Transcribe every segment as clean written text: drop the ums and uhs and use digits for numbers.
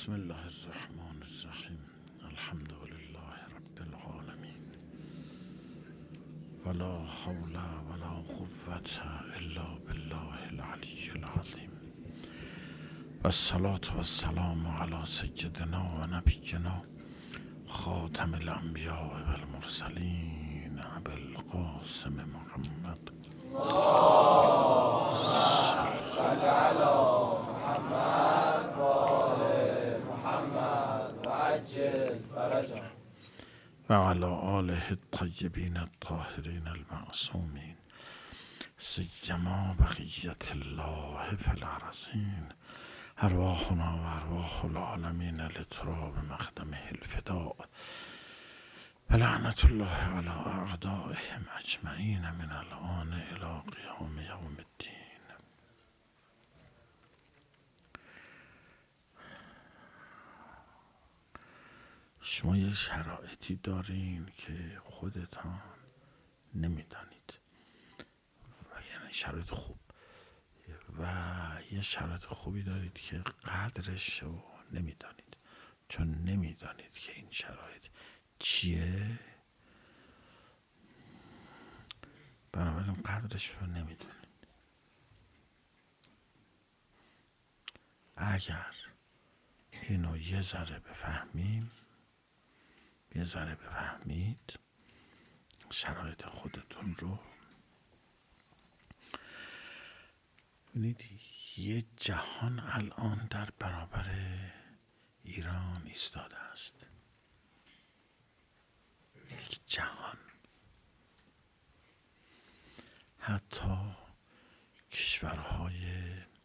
بسم الله الرحمن الرحیم. الحمد لله رب العالمین ولا حول ولا قوة الا بالله العلی العظیم و الصلاة و السلام علی سیدنا و نبینا خاتم الانبیاء و المرسلین ابوالقاسم محمد صل على محمد و آل محمد و عجل فرجه و علی آله الطیبین الطاهرین المعصومین سیما بقیت الله فی الارضین ارواحنا و ارواح العالمین لتراب مقدمه الفداء و لعنت الله علی اعدائهم اجمعین من الان الی قیام یوم الدین. شما یه شرایطی دارین که خودتان نمیدانید و یعنی شرایط خوب و یه شرایط خوبی دارید که قدرش رو نمیدانید، چون نمیدانید که این شرایط چیه، بنابراین قدرش رو نمیدونید. اگر اینو یه ذره بفهمید شرایط خودتون رو، ببینید یه جهان الان در برابر ایران ایستاده است. یک جهان، حتی کشورهای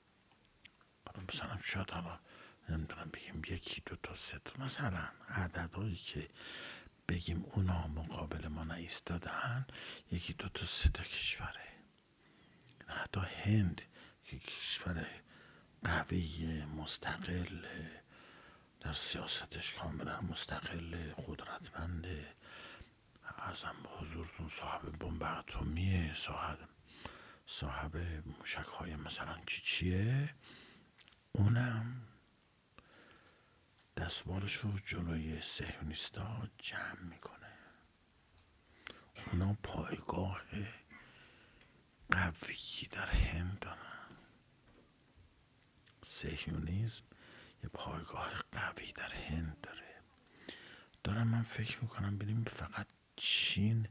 مثلا شاید حالا نمیدونم بگیم یکی دو تا سه تا، مثلا عددهایی که بگیم اونا مقابل ما نایستادن، یکی دو تا سه تا کشوره. حتی هند که کشور قوی، مستقل، در سیاستش کاملا مستقل، قدرتمنده، ارزم به حضورتون صاحب بمب اتمیه، صاحب موشک های مثلا چیه، اونم دستمالش رو جلوی صهیونیستا جمع میکنه. اونا پایگاه قوی در هند دارن. صهیونیسم یه پایگاه قوی در هند دارم من فکر میکنم ببینیم فقط چین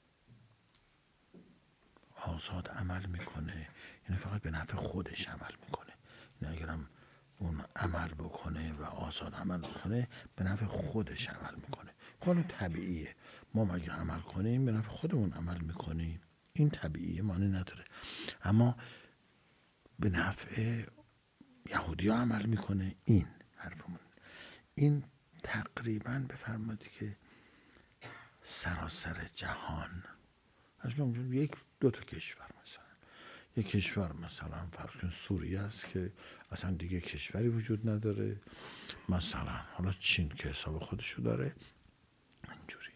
آزاد عمل میکنه، یعنی فقط به نفع خودش عمل میکنه. یعنی اگرم اون عمل بکنه و آزاد عمل بکنه به نفع خودش عمل میکنه. قانون طبیعیه، ما مگه عمل کنیم به نفع خودمون عمل میکنیم، این طبیعیه، معنی نداره. اما به نفع یهودی ها عمل میکنه، این حرفمون. این تقریبا بفرمایید که سراسر جهان، یک دو تا کشور، مثلا یک کشور مثلا فرض کن سوریه است که اصلا دیگه کشوری وجود نداره، مثلا حالا چین که حساب خودشو داره، اینجوری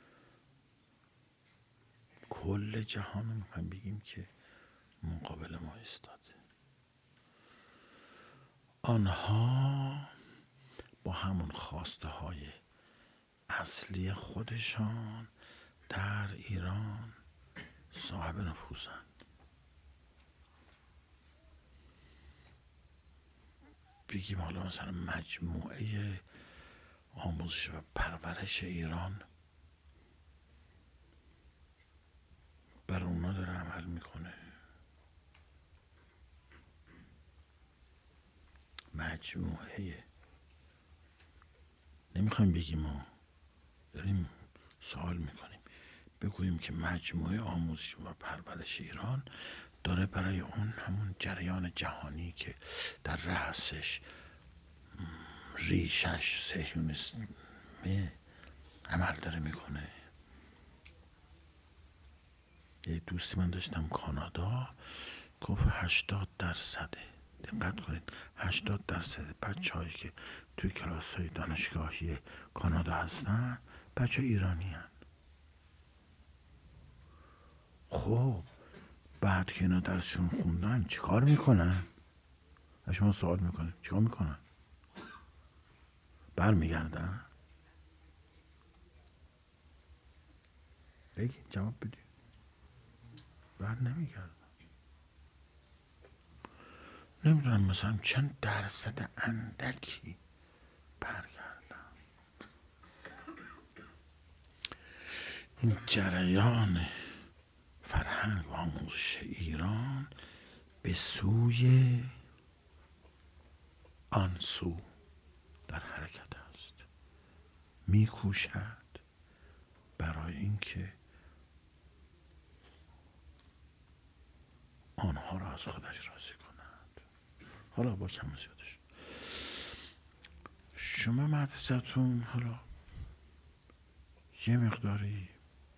کل جهان رو میخوایم بگیم که مقابل ما ایستاده. آنها با همون خواسته های اصلی خودشان در ایران صاحب نفوذن. بگیم حالا مثلا مجموعه آموزش و پرورش ایران بر اونا داره عمل میکنه. مجموعه، نمیخوایم بگیم، ما داریم سوال میکنیم، بگوییم که مجموعه آموزش و پرورش ایران داره برای اون همون جریان جهانی که در رأسش ریشش صهیونیسم عمل داره میکنه. یه دوستی من داشتم کانادا، گفت 80%، دقت کنید، 80% بچه هایی که توی کلاس های دانشگاهی کانادا هستن بچه ایرانی هن. خب بعد که اینا درسشون خوندن چیکار میکنن؟ شما سوال میکنید چیکار میکنن؟ برمیگردن؟ بگی جواب بدی. بر نمیگردن. نمیدونم مثلا چند درصد اندکی برگردن. این جریان فرهنگ و آموزش ایران به سوی آنسو در حرکت است. میکوشد برای اینکه آنها را از خودش راضی کند. حالا با کم و زیادش شما مدرسه‌تون حالا یه مقداری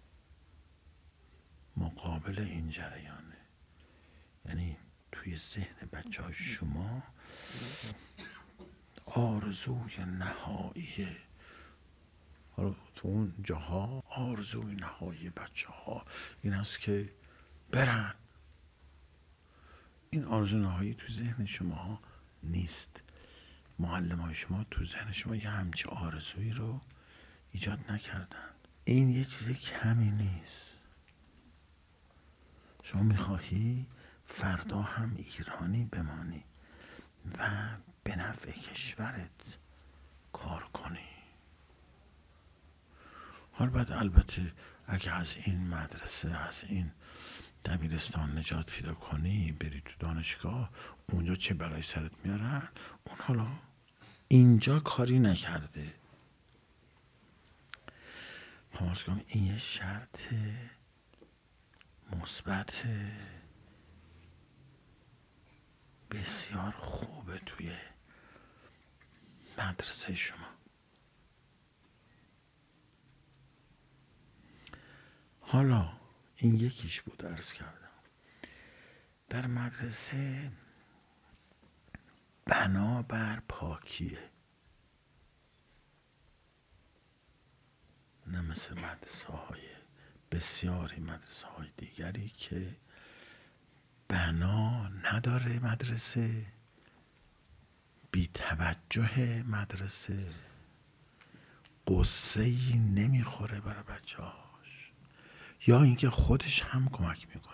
مقابل این جریانه، یعنی توی ذهن بچه های شما آرزوی نهایی، حالا تو اون جاها آرزوی نهایی بچه ها این است که برن. این آرزو نهایی تو ذهن شما نیست. معلم های شما تو ذهن شما یه همچه آرزویی رو ایجاد نکردن. این یه چیز کمی نیست. شما میخواهی فردا هم ایرانی بمانی و به نفع کشورت کار کنی. حالا بعد البته اگه از این مدرسه، از این دبیرستان نجات پیدا کنی، بری تو دانشگاه، اونجا چه برای سرت میارن، اون حالا اینجا کاری نکرده. تماس کنم این یه شرط مثبت بسیار خوبه توی مدرسه شما. حالا این یکیش بود عرض کردم. در مدرسه بنابر پاکیه، نه مثل مدرسه های بسیاری مدرسه های دیگری که بنا نداره، مدرسه بی توجه، مدرسه قصه‌ای نمیخوره برای بچه‌هاش، یا اینکه خودش هم کمک میکنه.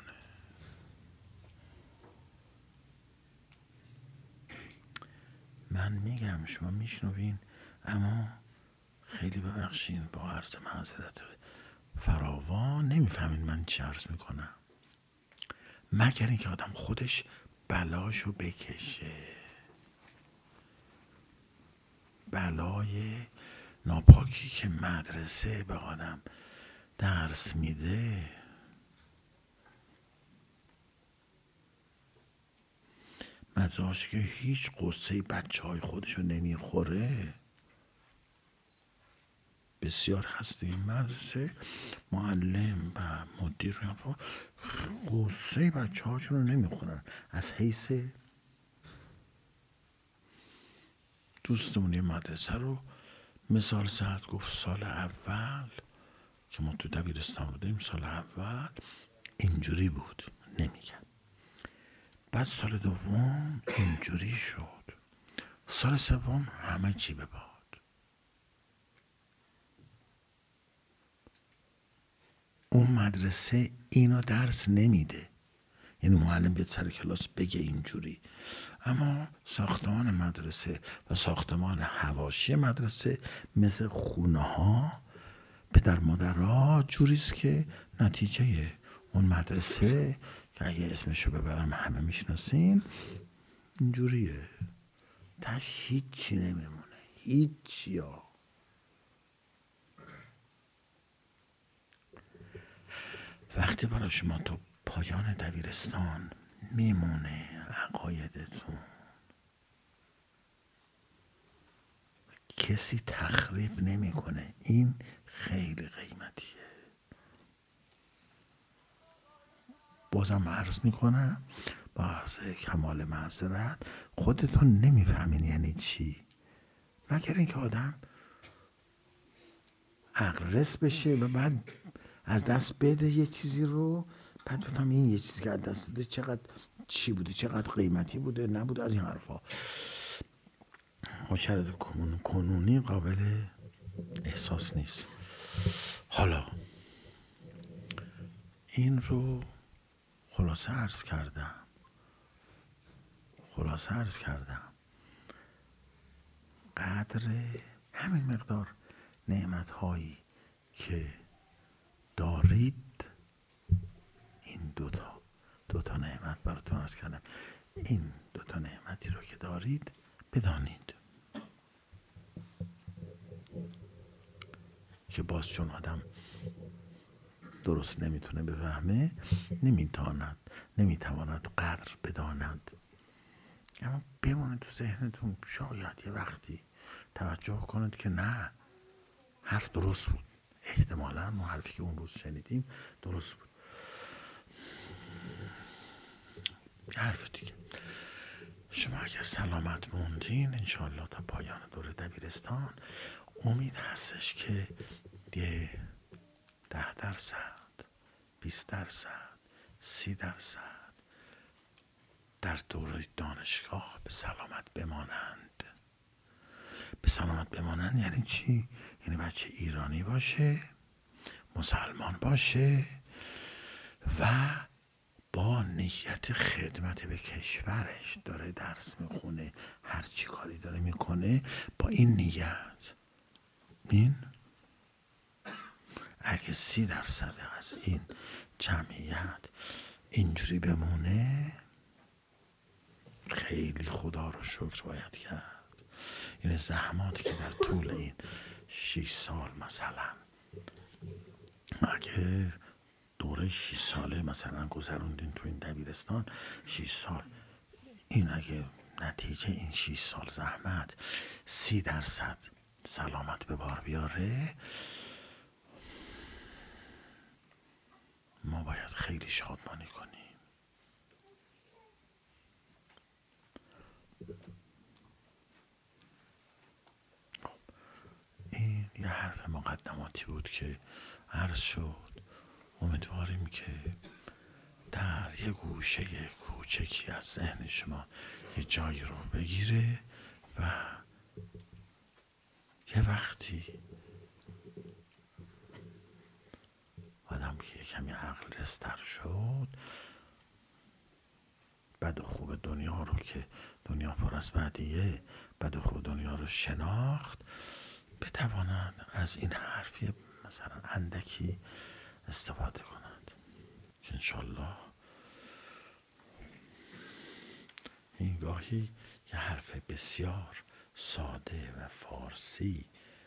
من میگم شما میشنوین، اما خیلی ببخشین با عرض معذرت فراوان نمیفهمین من چی عرض میکنم، مگر اینکه آدم خودش بلاشو بکشه. بلای ناپاکی که مدرسه به آدم درس میده مدرسه که هیچ قصه بچه های خودشو نمیخوره. بسیار هسته این مدرسه معلم و مدیر قصه بچه هاشون رو نمیخورن. از حیث دوستمون یه مدرسه رو مثال زد، گفت سال اول که ما تو دبیرستان بودیم، سال اول اینجوری بود، نمیگم. بعد سال دوم اینجوری شد، سال سوم همه چی به باد. اون مدرسه اینو درس نمیده، یعنی معلم بیاد سر کلاس بگه اینجوری، اما ساختمان مدرسه و ساختمان حواشی مدرسه مثل خونه ها پدر مادرها جوریست که نتیجه اون مدرسه که اگه اسمشو ببرم همه میشناسین اینجوریه، تاش هیچی نمیمونه، هیچی ها. وقتی برای شما تا پایان دبیرستان میمونه عقایدتون، کسی تخریب نمیکنه، این خیلی قیمتیه. بازم عرض میکنم با عرض کمال معذرت، خودتون نمیفهمین یعنی چی، مگر اینکه آدم عقلرس بشه و بعد از دست بده یه چیزی رو، بعد بفهم این یه چیزی که از دست داده چقدر چی بوده، چقدر قیمتی بوده نبوده، از این حرفا. شرایط کنونی قابل احساس نیست. حالا این رو خلاصه عرض کردم قدر همین مقدار نعمت هایی که دارید، این دوتا نعمت براتون عرض کردم، این دوتا نعمتی رو که دارید بدانید که باز چون آدم درست نمیتونه بفهمه، نمیتواند قدر بداند. اما بمونه تو ذهنتون، شاید یه وقتی توجه کنید که نه، حرف درست بود، احتمالاً ما حرفی که اون روز شنیدیم درست بود. یه حرف دیگه، شما اگر سلامت موندین انشالله تا پایان دوره دبیرستان، امید هستش که 10%، 20%، 30% در دوره دانشگاه به سلامت بمانند. به سلامت بمانند یعنی چی؟ یعنی بچه ایرانی باشه، مسلمان باشه و با نیت خدمت به کشورش داره درس میخونه، هر چی کاری داره میکنه با این نیت. این اگه 30% از این جمعیت اینجوری بمونه، خیلی خدا رو شکر باید کرد. این زحماتی که در طول این 6 سال مثلا، اگه دوره 6 ساله مثلا گذروندین تو این دبیرستان 6 سال، این اگه نتیجه این 6 سال زحمت 30% سلامت به بار بیاره، ما باید خیلی شادمانی کنیم. خب این یه حرف مقدماتی بود که عرض شد. امیدواریم که در یه گوشه کوچکی از ذهن شما یه جایی رو بگیره و یه وقتی آدم که یه کمی عقل رستر شد، بد و خوب دنیا رو که دنیا پر از بدیه، بد و خوب دنیا رو شناخت، بتواند از این حرفی مثلا اندکی استفاده کند که انشالله این گاهی یه حرف بسیار ساده و فارسی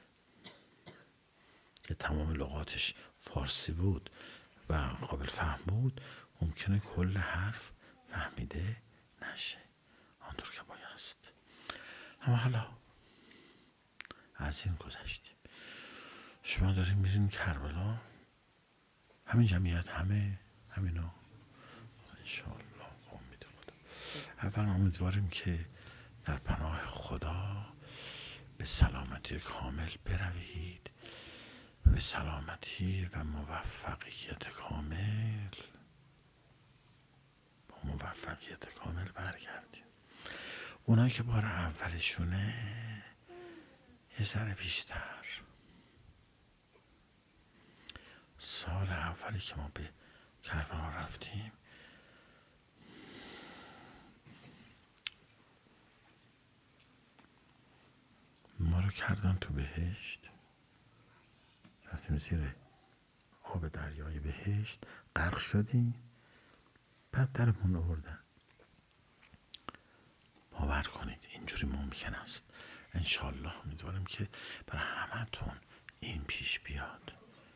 که تمام لغاتش فارسی بود و قابل فهم بود، ممکنه کل حرف فهمیده نشه آنطور که بایست. اما حالا از این گذشتیم، شما داریم میرین کربلا، همین جمعیت، همینو انشاءالله امید خدا. اولا امیدواریم که در پناه خدا به سلامتی کامل بروید، به سلامتی و موفقیت کامل برگردیم. اونایی که بار اولشونه یه ذره بیشتر، سال اولی که ما به کربلا رفتیم ما رو کردن تو بهشت، رفتیم زیر آب دریای بهشت، غرق شدیم، بعد درمون آوردن. باور کنید اینجوری ممکن است. انشالله امیدوارم که برای همتون این پیش بیاد.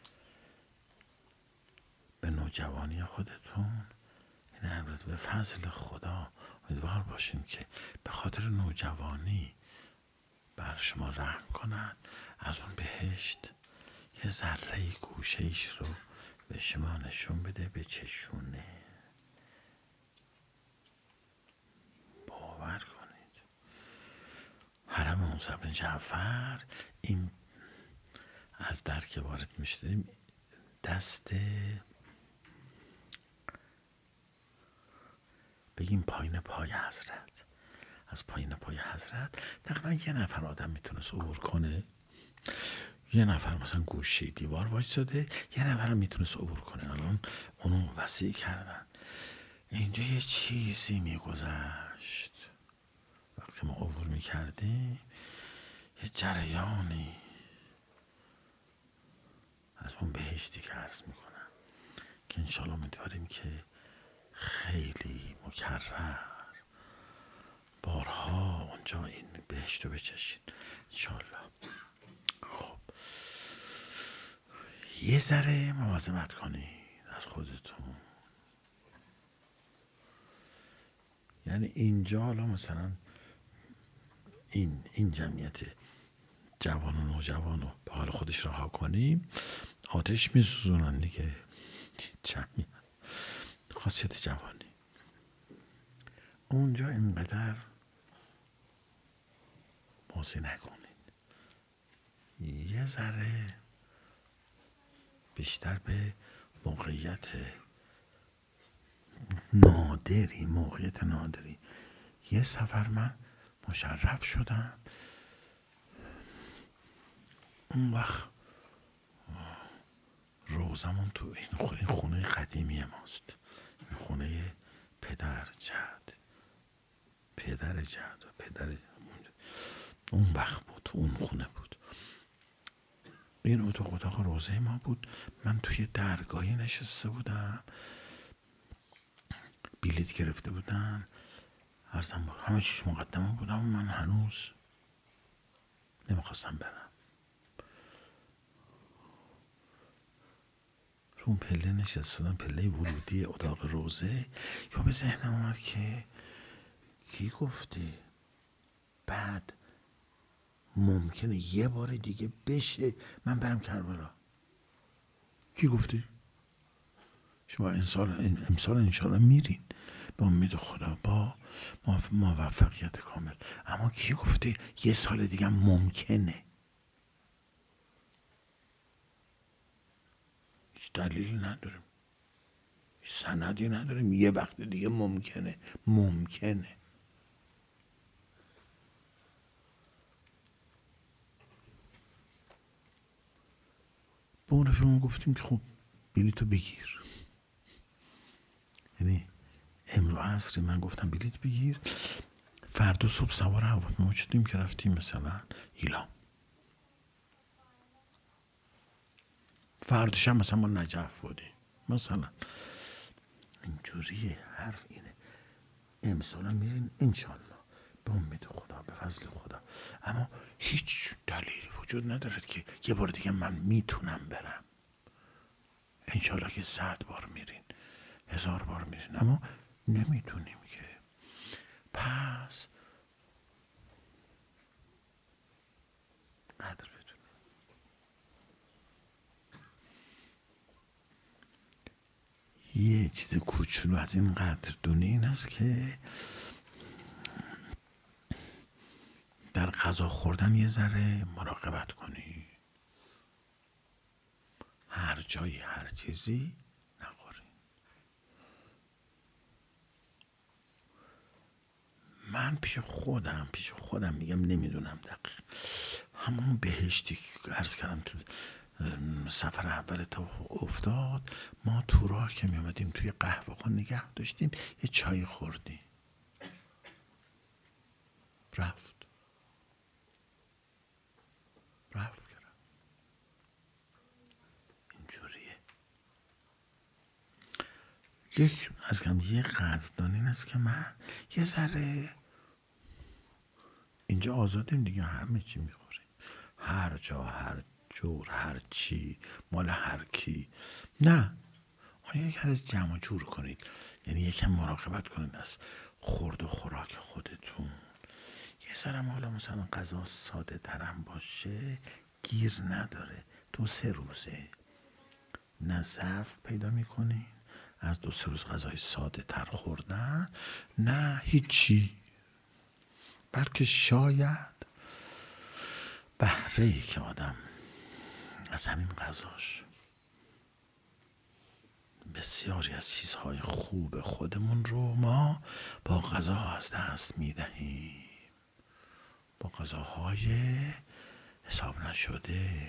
به نوجوانی خودتون، این البته به فضل خدا امیدوار باشیم که به خاطر نوجوانی بر شما رحم کنند، از اون بهشت یه ذره گوشه‌ایش رو به شما نشون بده، به چشونه. باور کنید حرم موسی بن جعفر، این از در که وارد میشدیم دست بگیم پایین پای از پایین پای حضرت تقریبا 1 نفر آدم میتونست عبور کنه. 1 نفر مثلا گوشه دیوار وایساده، 1 نفر هم میتونست عبور کنه. الان اونو وسیع کردن. اینجا یه چیزی میگذشت وقتی ما عبور میکردیم، یه جریانی از اون بهشتی که عرض میکنم که انشالله امیدواریم که خیلی مکرر بارها اونجا این بهشت رو بچشین انشالله. خب یه ذره مواظبت کنید از خودتون. یعنی اینجا حالا مثلا این جمعیت جوان و نوجوان رو به حال خودش رها کنیم، آتش میسوزونن دیگه. جمعیت خاصیت جوانی اونجا اینقدر بازی نکنید، یه ذره بیشتر به موقعیت نادری. یه سفر من مشرف شدم، اون وقت روزمون تو این خونه قدیمی ماست، این خونه پدر جد و پدر اون وقت بود، تو اون خونه بود. این اتاق روزه ما بود. من توی درگاهی نشسته بودم، بلیط گرفته بودم، عرضم بود همه چیش مقدمه بودم و من هنوز نمیخواستم برم. رو اون پله نشسته بودم، پله ورودی اتاق روزه. یا به ذهنم اومد که کی گفته بعد ممکنه یه بار دیگه بشه من برم کربلا؟ کی گفته؟ شما امسال انشالله میرین به امید خدا با موفقیت کامل، اما کی گفته 1 سال دیگه ممکنه؟ هیچ دلیلی نداریم، هیچ سندی نداریم. یه وقت دیگه ممکنه. با اون رفیقمون گفتیم که خب بلیطو بگیر. یعنی امروز عصری من گفتم بلیط بگیر، فردا صبح سوار هواپیما شدیم که رفتیم مثلا ایلام، فرداش هم مثلا ما نجف بودیم مثلا. اینجوریه. حرف اینه امسال هم میرین انشالله به امید خدا، به فضل خدا. اما هیچ دلیلی وجود ندارد که یه بار دیگه من میتونم برم. انشالله که 100 بار میرین، 1000 بار میرین، اما نمیتونیم که. پس قدر بدونیم. یه چیز کوچولو از این قدردونی این است که در غذا خوردن یه ذره مراقبت کنی. هر جایی هر چیزی نخوری. من پیش خودم میگم، نمیدونم دقیق، همون بهشتی که عرض کردم تو سفر اول تا افتاد، ما تو راه که میامدیم توی قهوه نگه داشتیم، یه چای خوردیم، رفت کردم. اینجوریه. یه قدردانی این است که من یه ذره اینجا آزادیم دیگه، همه چی میخوریم، هر جا هر جور هر چی مال هر کی. نه، اون یک از جمع جور کنید، یعنی یکم مراقبت کنید از خورد و خوراک خودتون. یه ذره حالا مثلا غذا ساده ترم باشه گیر نداره. 2-3 روزه نه ضعف پیدا میکنین از 2-3 روز غذای ساده تر خوردن، نه هیچی، بلکه شاید بهره‌ای که آدم از همین غذاش بسیاری از چیزهای خوب خودمون رو ما با غذا از دست میدهیم. تقاضاهای حساب نشده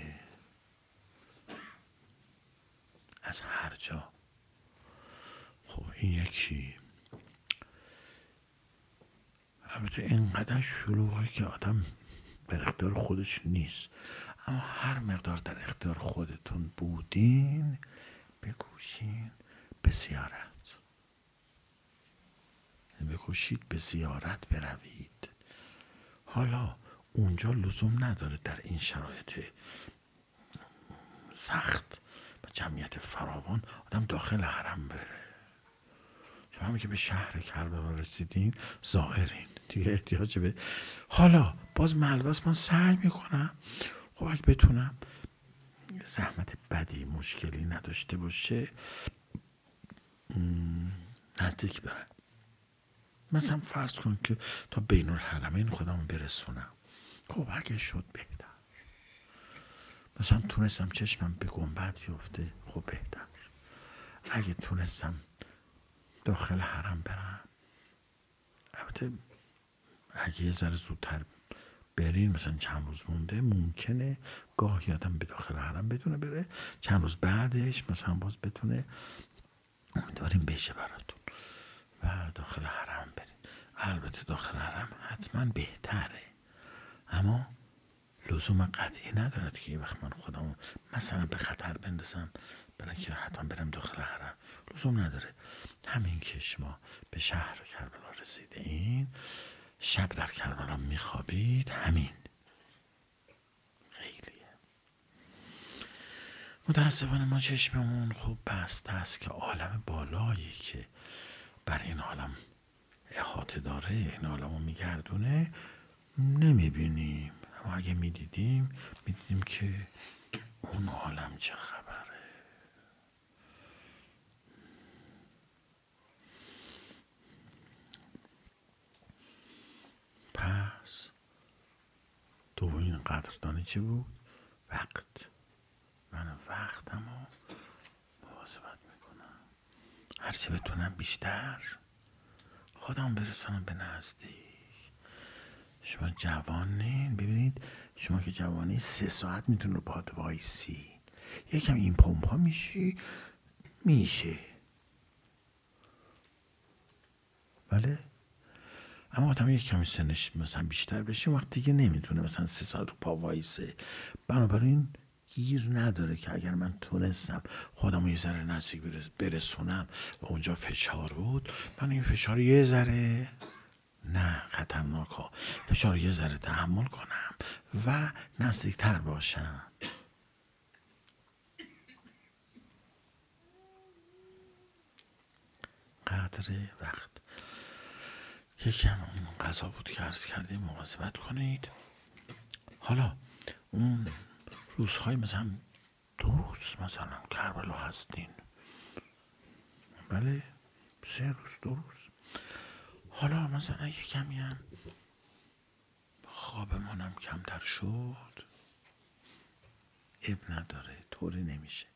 از هر جا. خب این یکی. البته اینقدر شلوغه که آدم در اختیار خودش نیست، اما هر مقدار در اختیار خودتون بودین بکوشین به زیارت، بکوشید به زیارت بروید. حالا اونجا لزوم نداره در این شرایط سخت و جمعیت فراوان آدم داخل حرم بره. شما هم که به شهر کربلا رسیدین زائرین دیگه احتیاج به حالا باز ملبس من سعی میکنم خب اگه بتونم زحمت بدی مشکلی نداشته باشه نزدیک برم. مثلا فرض کن که تا بین الحرمین خودم برسونم، خب اگه شد بهتر. مثلا تونستم چشمم به گنبد بیفته خب بهتر. اگه تونستم داخل حرم برم، البته اگه یه ذره زودتر برین مثلا چند روز مونده ممکنه گاه یادم به داخل حرم بتونه بره، چند روز بعدش مثلا باز بتونه، امیدواریم بشه براتون و داخل حرم برین. البته داخل حرم حتما بهتره، اما لزوم قطعی ندارد که یه وقت من خودم مثلا به خطر بندازم برای که حتما برم داخل حرم. لزوم نداره. همین که شما به شهر کربلا رسیده این، شب در کربلا میخوابید، همین خیلیه. متاسفانه ما چشممون خوب بسته است که عالم بالایی که بر این عالم احاطه داره، این عالم رو میگردونه نمیبینیم. اما اگه میدیدیم که اون عالم چه خبره. پس دومین قدردانی چه بود؟ وقت. من وقتمو مواظبت میکنم، هرچه بتونم بیشتر خودم برسونم به نزدیک. شما جوانین، ببینید شما که جوانی 3 ساعت میتونی رو پات وایسی، یکم این پمپا میشه بله. اما آدم یک کمی سنش مثلا بیشتر بشه وقت دیگه نمیتونه مثلا 3 ساعت رو پا وایسه. بنابراین گیر نداره که اگر من تونستم خودم یه ذره نزدیک برسونم و اونجا فشار بود، من این فشار یه ذره نه خطرناک ها، فشار یه ذره تحمل کنم و نزدیکتر باشم. قدر وقت. یکم اون غذا بود که عرض کردیم مواظبت کنید. حالا اون روزهای مثلا 2 روز مثلا کربلا هستین، بله 3 روز 2 روز، حالا مثلا یه کمی هم خوابمونم کمتر شد، اب نداره، طوری نمیشه.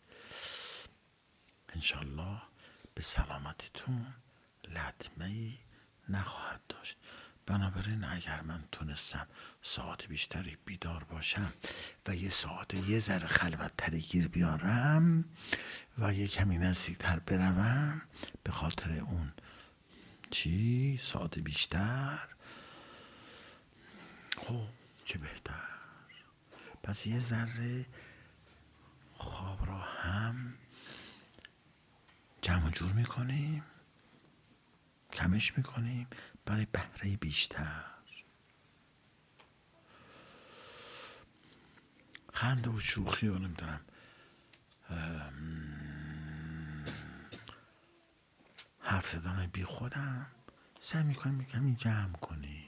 انشالله به سلامتیتون لطمه‌ای نخواهد داشت. بنابراین اگر من تونستم ساعت بیشتری بیدار باشم و یه ساعت یه ذره خلوت‌تری گیر بیارم و یه کمی نزدیکتر بروم به خاطر اون ساعت بیشتر، خب چه بهتر. پس یه ذره خواب را هم جمع جور میکنیم، کمش میکنیم برای بهره بیشتر. خنده و شوخی و نمیدونم حرف زدن بی خودم سعی میکنیم کمی جمع کنیم.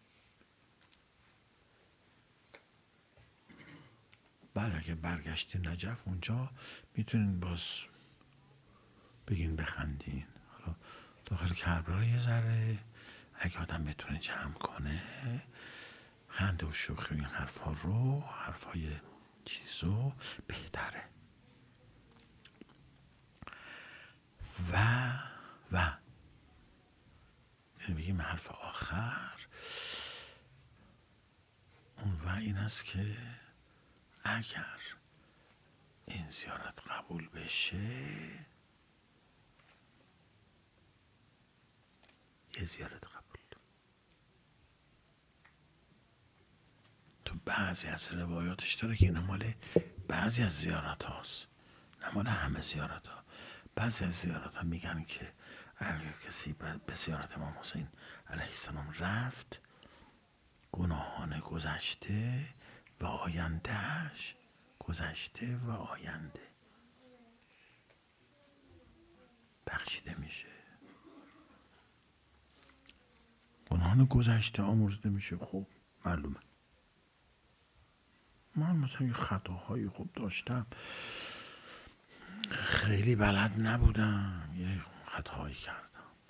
بعد اگه برگشتی نجف اونجا میتونین باز بگین بخندین. حالا داخل کربلا یه ذره اگه آدم بتونه جمع کنه خنده و شوخی این حرفا رو، حرفای چیزو بهتره. و یعنی بگیم حرف آخر، این است که اگر این زیارت قبول بشه، یه زیارت قبول. تو بعضی از روایاتش داره که اینا مال بعضی از زیارت هاست، نه مال همه زیارت ها. بعضی از زیارت ها میگن که اگر کسی به زیارت امام حسین علیه السلام رفت، گناهان گذشته و آیندهش، گذشته و آینده بخشیده میشه. گناهان گذشته آمرزیده میشه. خب معلومه من مثلا یه خطاهایی خوب داشتم، خیلی بلد نبودم، یه خطاهایی کردم،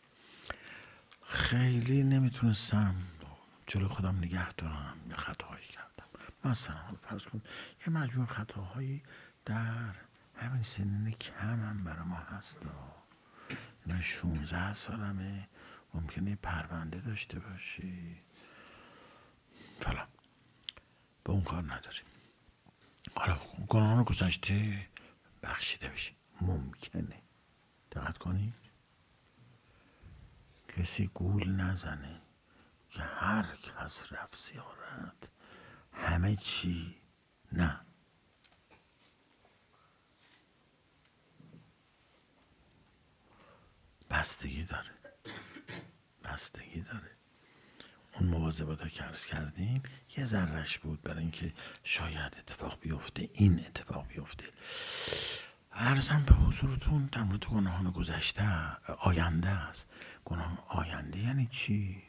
خیلی نمیتونستم جلو خودم نگه دارم، یه خطاهایی کردم. مثلا فرض کن یه مجموع خطاهایی در همین سنین کمم برای ما هست. اینا 16 سالمه، ممکنه پرونده داشته باشی فلان، به اون کار نداریم. حالا گناهان گذشته بخشیده بشه، ممکنه. دقت کنید کسی گول نزنه که هر کس رفت زیارت همه چی، نه. بستگی داره، بستگی داره. اون مواظبت ها که عرض کردیم یه ذرهش بود برای اینکه شاید اتفاق بیفته، این اتفاق بیفته. عرضم به حضورتون در مورد گناهان گذشته آینده است. گناه آینده یعنی چی؟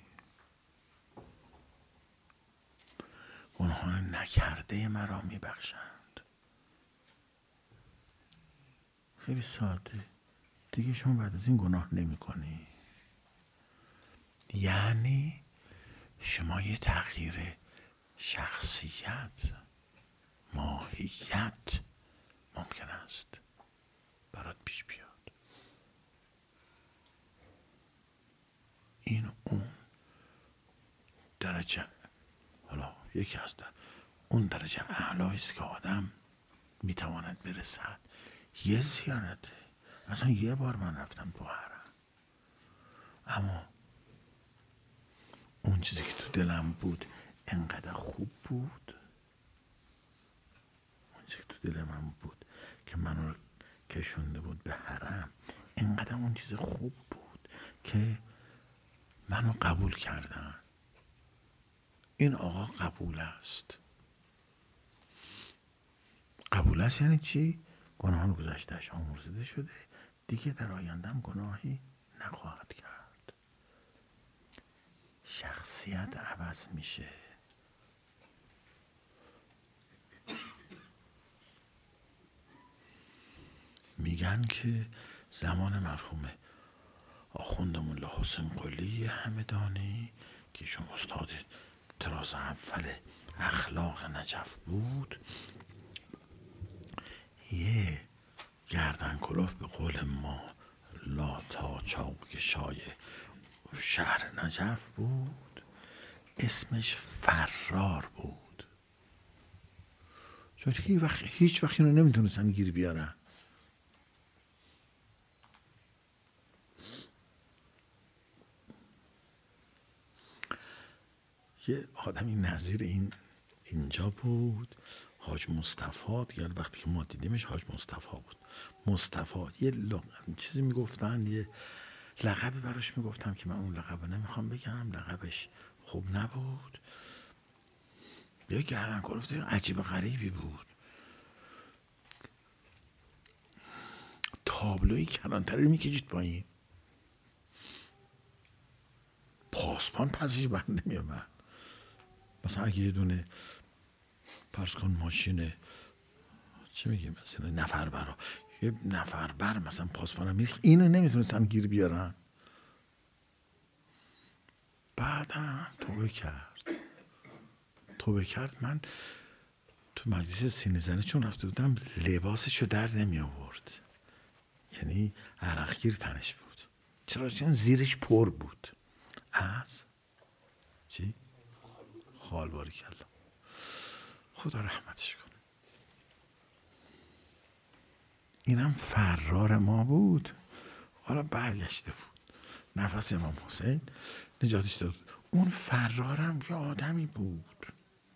گناهان نکرده مرا میبخشند. خیلی ساده، دیگه شما بعد از این گناه نمی کنی. یعنی شما یه تغییر شخصیت، ماهیت ممکن است برات پیش بیاد. این اون درجه، حالا یکی از اون درجه اعلایی است که آدم میتواند برسد. یه زیارته، اصلا یه بار من رفتم تو حرم، اما اون چیزی که تو دلم بود انقدر خوب بود، اون چیزی که تو دل من بود که منو کشونده بود به حرم، انقدر اون چیز خوب بود که منو قبول کردن. این آقا قبول است. قبول است یعنی چی؟ گناهان گذشته‌اش آمرزیده شده، دیگه در آیندهم گناهی نخواهد کرد. شخصیت عوض میشه. میگن که زمان مرحوم آخوند ملا حسین قلی همدانی که شما استاد طراز اول اخلاق نجف بود، یه گردن کلوف به قول ما لاتا چاوکشای شهر نجف بود، اسمش فرار بود. چون هیچ وقت اینو نمیتونستن گیر بیارن. یه آدمی نظیر اینجا بود، حاج مصطفی. دیگه وقتی که ما دیدیمش حاج مصطفی بود. مصطفی یه چیزی میگفتن، یه لقبی براش میگفتم که من اون لقب نمیخوام بگم، لقبش خوب نبود. یه گردن کلفت عجیب غریبی بود، تابلوی کلانتری میکشید پایین، پاسبان پسش بر نمیامد. مثلا اگه یه دونه فرض کن ماشین چی میگیم مثلا نفربرا، یه نفربر مثلا پاسبانم میریخت، اینو نمیتونستن گیر بیارن. بعدم توبه کرد. من تو مجلس سینه زنه چون رفته بودم لباسشو در نمی آورد، یعنی عرقگیر تنش بود. چرا؟ چون زیرش پر بود از چی؟ خالباری کلا. خدا رحمتش کنه. اینم فرار ما بود، حالا برگشته بود. نفس امام حسین نجاتش داد. اون فرارم یه آدمی بود.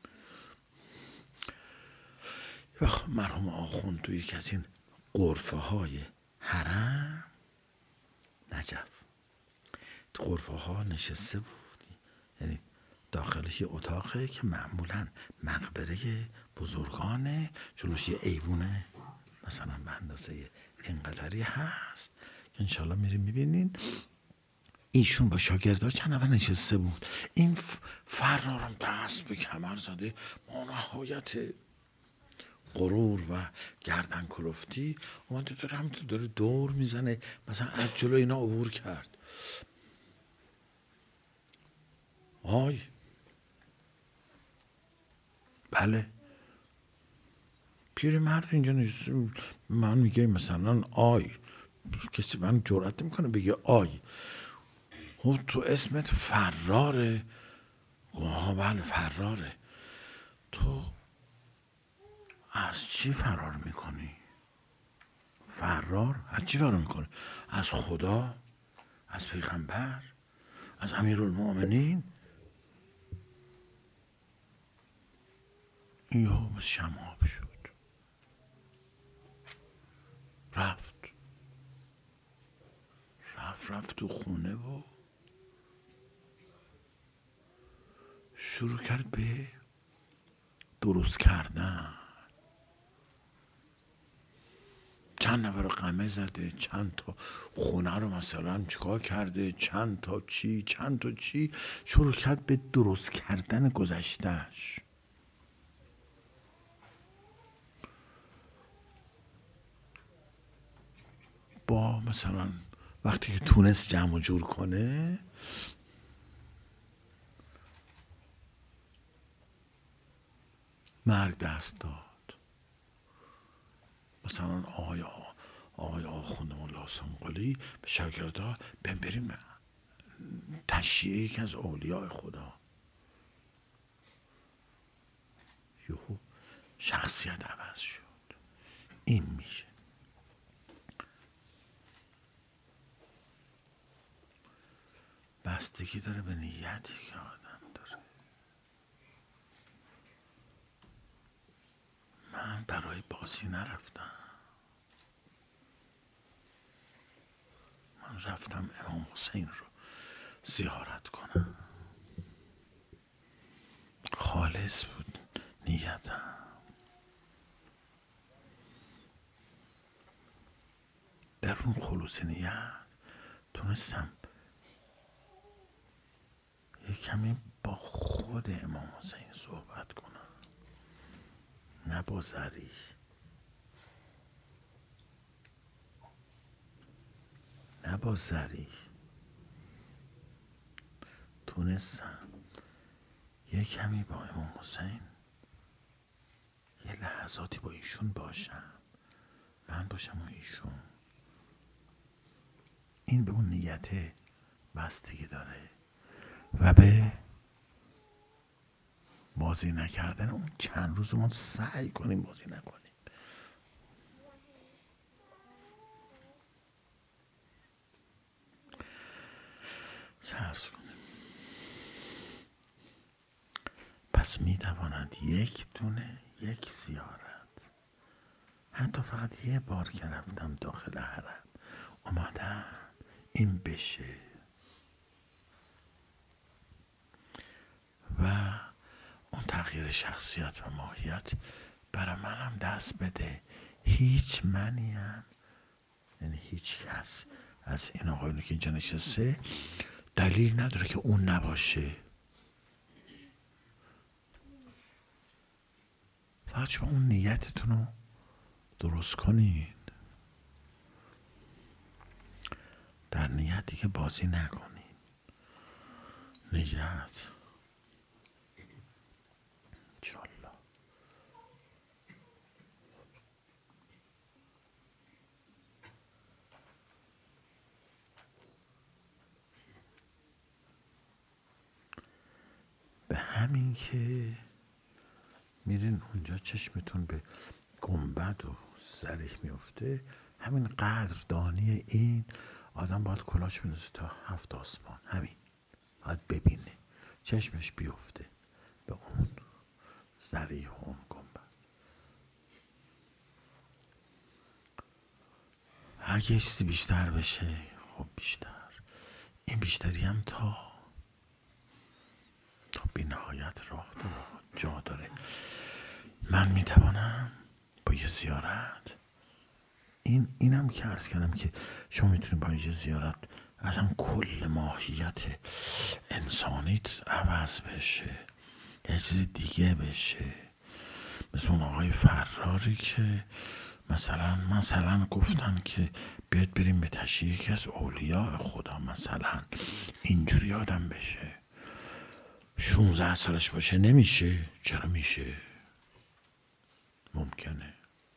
وقت مرحوم آخوند توی یکی از این غرفه های حرم نجف، تو غرفه ها نشسته بود. یعنی داخلش یه اتاقه که معمولا مقبره بزرگانه، جلوش یه ایوونه مثلا به اندازه اینقدری هست که انشالله میریم میبینین. ایشون با شاگردها چند نفر نشسته بود. این فرارم دست به کمر زده، ما نهایت غرور و گردن کلفتی اومده داره همینطور داره دور میزنه، مثلا از جلو اینا عبور کرد. آی بله، پیرمرد اینجا نشسته، من میگه مثلا آی، کسی من جرئت نمیکنه بگه آی. خب تو اسمت فراره؟ بله فراره. تو از چی فرار میکنی؟ فرار؟ از چی فرار میکنی؟ از خدا؟ از پیغمبر؟ از امیرالمؤمنین؟ این یهو بس شمعاب شد، رفت تو خونه و شروع کرد به درست کردن. چند نفر رو قمه زده، چند تا خونه رو مثلا چیکار کرده، چند تا چی شروع کرد به درست کردن گذشتهش. با مثلا وقتی که تونست جمع و جور کنه، مرگ دست داد. مثلا آقای آخوند ملا سنقلی به شاگردها بریم تشییع یکی از اولیاء خدا. یهو شخصیت عوض شد. این میشه بستگی داره به نیتی که آدم داره. من برای بازی نرفتم، من رفتم امام حسین رو زیارت کنم. خالص بود نیتم. در اون خلوص نیت تونستم یک کمی با خود امام حسین صحبت کنم، نه با زریح. تونستم یک کمی با امام حسین یه لحظاتی با ایشون باشم، من باشم و ایشون. این به اون نیت بستگی داره و به بازی نکردن اون چند روز ما سعی کنیم بازی نکنیم. چرس کنیم. پس میتواند یک زیارت، حتی فقط یه بار که رفتم داخل حرم اومدم این بشه و اون تغییر شخصیت و ماهیت برای منم دست بده. هیچ منیم، یعنی هیچ کس از این آقایونی که اینجا نشسته دلیل نداره که اون نباشه. فقط شما اون نیتتون رو درست کنید، در نیتی که بازی نکنید. نیت انشالله. به همین که میرین اونجا چشمتون به گنبد و زریح میفته، همین قدردانی این آدم باید کلاش بندازه تا 7 آسمان. همین باید ببینه، چشمش بیفته به اون زریح و اون گنبد. اگه یه چیزی بیشتر بشه خب بیشتر، این بیشتری هم تا بی نهایت راه داره، جا داره. من میتوانم با یه زیارت، اینم که عرض کردم که شما میتونید با یه زیارت اصلا کل ماهیت انسانیت عوض بشه، یه چیز دیگه بشه. مثل اون آقای فراری که مثلا گفتن که بیاید بریم به تشییع یکی از اولیاء خدا، مثلا اینجوری آدم بشه. 16 سالش باشه نمیشه؟ چرا میشه؟ ممکنه.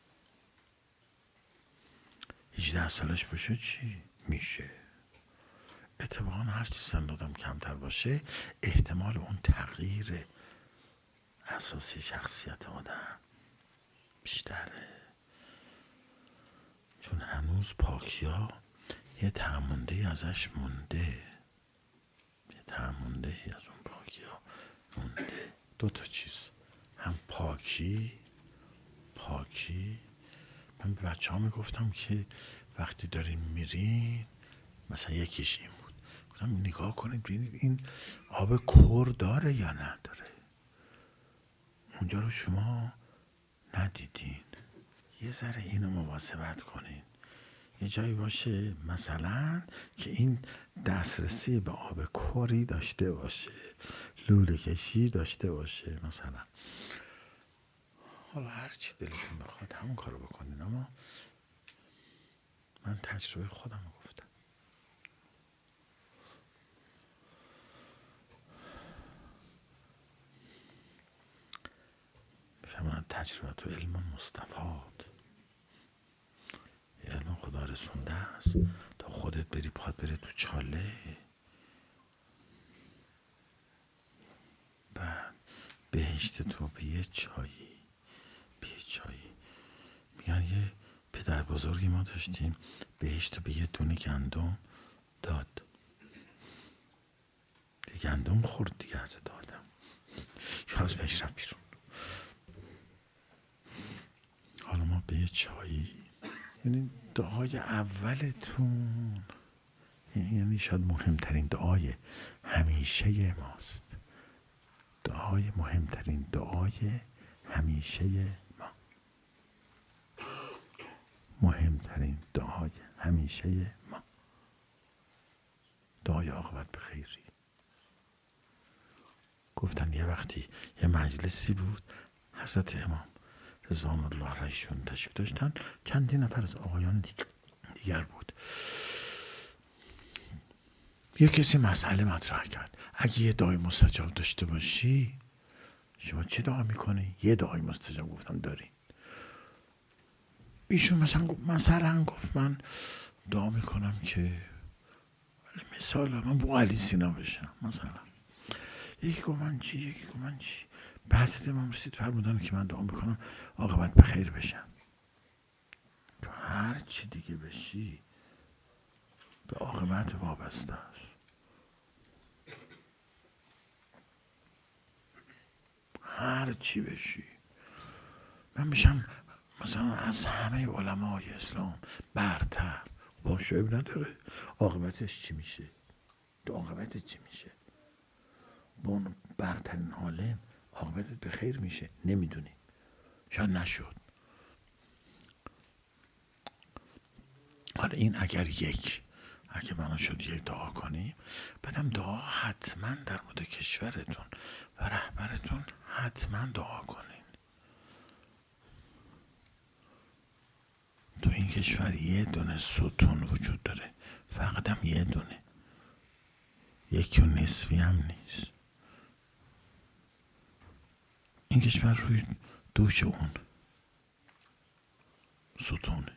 18 سالش باشه چی؟ میشه. اتفاقا هر چی سن آدم کمتر باشه احتمال اون تغییر اساسی شخصیت آدم بیشتره، چون هنوز پاکیا یه تعمونده ازش مونده، یه تعمونده از اون پاکیا مونده. 2 تا چیز، هم پاکی. من به بچه ها میگفتم که وقتی دارین میرین، مثلا یکیش این بود، گفتم نگاه کنید ببینید این آب کور داره یا نداره. اونجا رو شما ندیدین، یه ذره اینو مواظبت کنین. یه جایی باشه مثلا که این دسترسی به آب کوری داشته باشه، لوله کشی داشته باشه مثلا. حالا هر چی دلتون بخواد همون کارو بکنین، اما من تجربه خودم رو گفتم. بفهمن تجربه تو علم مستفاد، علم خدا رسونده است تا خودت بری پاد بره تو چاله. بعد بهشت تو به یه چایی میگن یه پدر بزرگی ما داشتیم، بهشت به یه دونه گندم داد، گندم خورد دیگه از دادم، یاز بهش رفت بیرون. حالا ما به یه چایی، یعنی دعای اولتون، یعنی شاید مهمترین دعای همیشه ماست، دعای مهمترین دعای همیشه ما، مهمترین دعای همیشه ما، دعای عاقبت به خیری. گفتن یه وقتی یه مجلسی بود، حضرت امام رضوان الله علیهشون تشریف داشتن، چندین نفر از آقایان دیگر بود. یه کسی مسئله مطرح کرد، اگه یه دعای مستجاب داشته باشی شما چه دعا میکنی؟ یه دعای مستجاب گفتم داری. ایشون مثلا گفت من دعا میکنم که مثال من با علی سینا بشم مثلا. یکی گفت من چی، بعضی امام رسید فرمودن که من دعا میکنم عاقبت به خیر بشم. تو هر چی دیگه بشی به عاقبت وابسته است. هر چی بشی. من میشم مثلا از همه علمای اسلام برتر، باشه اب نداره. عاقبتش چی میشه؟ تو عاقبتت چی میشه؟ با اون برترین عالم عاقبتت به خیر میشه؟ نمیدونی، شاید نشد. حالا این اگه بنا شد یک دعا کنیم، بعدم دعا حتما در مورد کشورتون و رهبرتون حتما دعا کنین. تو این کشور یه دونه ستون وجود داره، فقط هم یه دونه، یکی و نصفی هم نیست. این کشور روی دوش اون ستونه.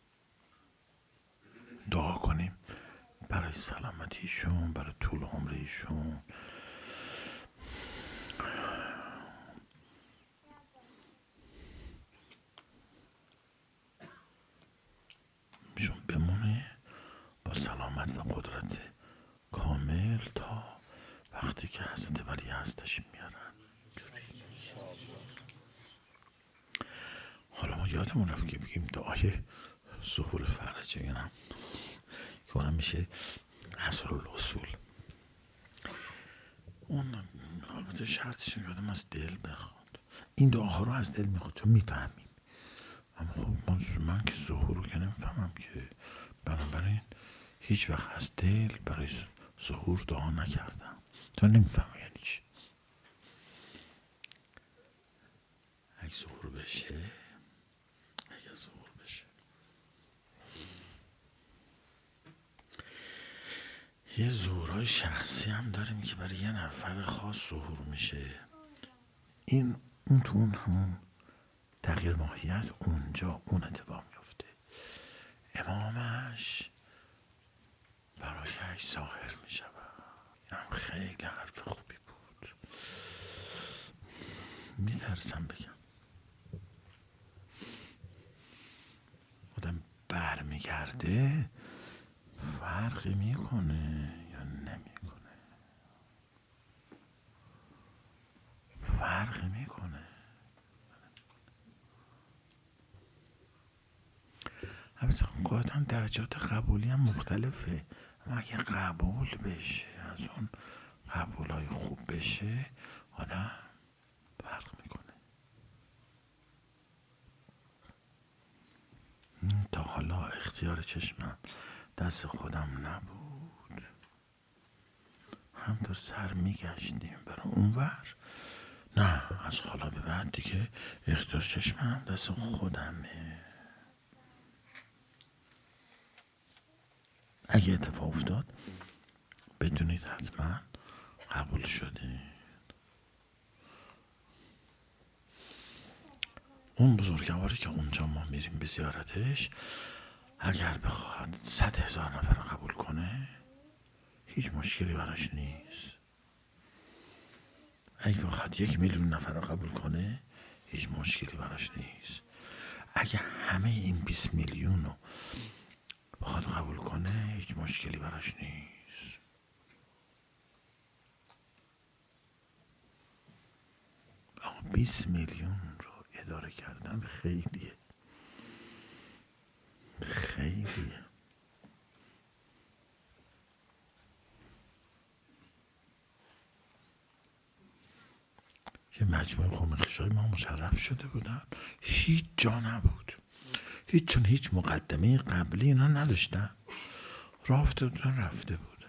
دعا کنیم برای سلامتیشون، برای طول عمریشون. که حضرت ولی هستش میارن. حالا ما یادمون رفت که بگیم دعای ظهور فرج اینم که اونم میشه اسرالرسول. اون البته شرطش یادم از دل بخواد. این دعاها رو از دل میخواد چون میفهمیم. اما خب من که ظهور رو که نمیفهمم که، بنابراین هیچ وقت از دل برای ظهور دعا نکردم چون نمیفهمم یعنی چی. اگه ظهور بشه یه ظهورهای شخصی هم داریم که برای یه نفر خاص ظهور میشه. اون تو اون همون تغییر ماهیت اونجا اون اتفاق میفته. امامش برایش ظاهر میشود. این هم خیلی حرف خوبی بود. میترسم بگم آدم برمیگرده فرقی میکنه یا نمیکنه؟ فرقی میکنه. البته قاعدتا درجات قبولی هم مختلفه، اما اگه قبول بشه، از اون قبولای خوب بشه، آدم فرق میکنه. تا حالا اختیار چشمم دست خودم نبود، هم تا سر میگشتیم برای اونور. نه، از حالا به بعد دیگه اختیار چشمم دست خودمه. اگه اتفاق افتاد بدونید حتما قبول شدید. اون بزرگواری که اونجا ما میریم به زیارتش، اگر بخواد 100,000 نفر رو قبول کنه هیچ مشکلی براش نیست. اگه بخواد 1,000,000 نفر رو قبول کنه هیچ مشکلی براش نیست. اگه همه این 20 میلیون رو بخواد قبول کنه هیچ مشکلی براش نیست. آقا 20 میلیون رو اداره کردن خیلیه، خیلیه. یه مجموعه قوم خشای ما مشرف شده بودن، هیچ جا نبود، چون هیچ مقدمه قبلی اینا نداشتن، رفته بودن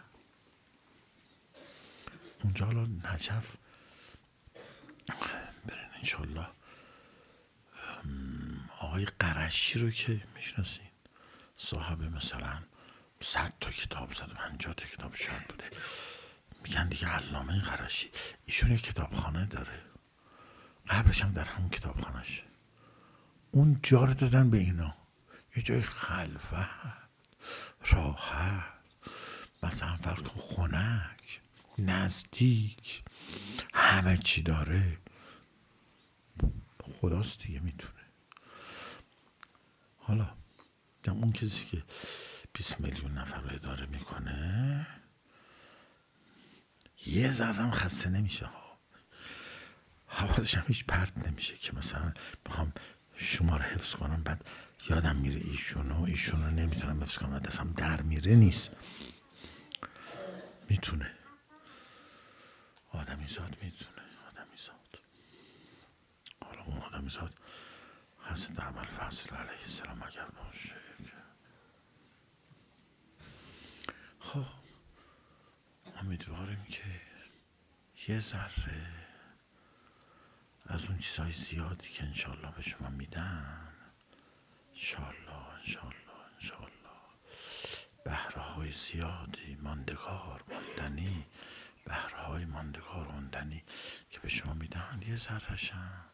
اونجا. حالا نجف برین انشالله. آقای قرشی رو که میشناسین، صاحب مثلا 100 تا کتاب، 150 تا کتاب شاید بوده، میگن دیگه علامه قرشی. ایشون یک کتابخانه داره، قبرش هم در همون کتابخانه‌شه. اون جا رو دادن به اینا، یه جای خلوت راحت، مثلا فرض کن خنک نزدیک، همه چی داره. خداست دیگه میتونه. حالا اون کسی که 20 میلیون نفر رو اداره میکنه یه ذره خسته نمیشه ها، حواسش هم هیچ پرت نمیشه که مثلا بخوام شما رو حفظ کنم بعد یادم میره ایشونو نمیتونم حفظ کنم، بعد اصلا در میره. نیست، میتونه. آدمیزاد میتونه. حالا اون آدمیزاد حضرت ابوالفضل علیه السلام اگر باشه. خب امیدواریم که یه ذره از اون چیزهای زیادی که انشالله به شما میدن، انشالله بهره‌های زیادی ماندنی بهره‌های ماندگار موندنی که به شما میدن، یه ذره‌شم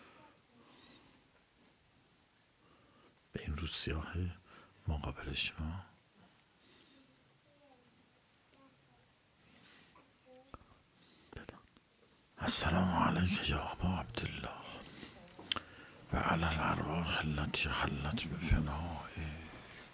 به این روز سیاه مقابل شما بدن. السلام علیک یا ابا عبدالله و علی الارواح التي حلت بفنائک،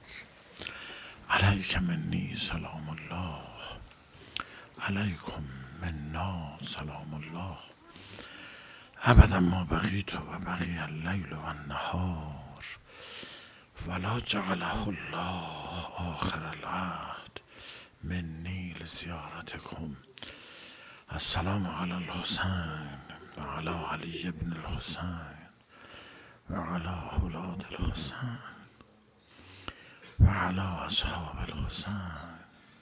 علیک منی سلام الله، علیکم منا سلام الله ابدا ما بقیت و بقی اللیل و النهار ولا جعله الله آخر العهد منی لزیارتکم. السلام علی الحسین و علی علی بن الحسین و علی اولاد الحسین و علی اصحاب الحسین